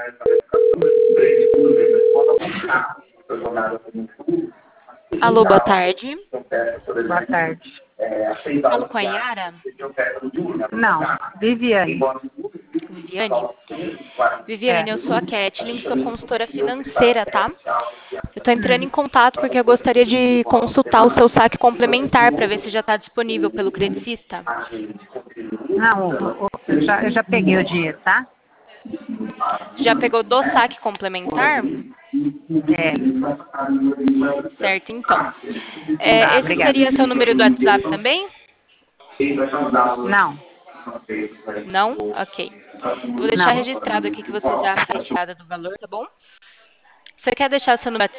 Alô, boa tarde. Boa tarde. Falo com a Yara? Não, Viviane. Viviane? Viviane, eu sou a Kathleen, sou consultora financeira, tá? Eu tô entrando em contato porque eu gostaria de consultar o seu saque complementar para ver se já está disponível pelo credicista. Não, eu já peguei o dinheiro, tá? Já pegou do saque complementar? É. Certo, então. Tá, Esse obrigada. seria seu número do WhatsApp também? Não, Não? Ok. Vou deixar não. registrado aqui que você já fez tirada do valor, tá bom? Você quer deixar seu número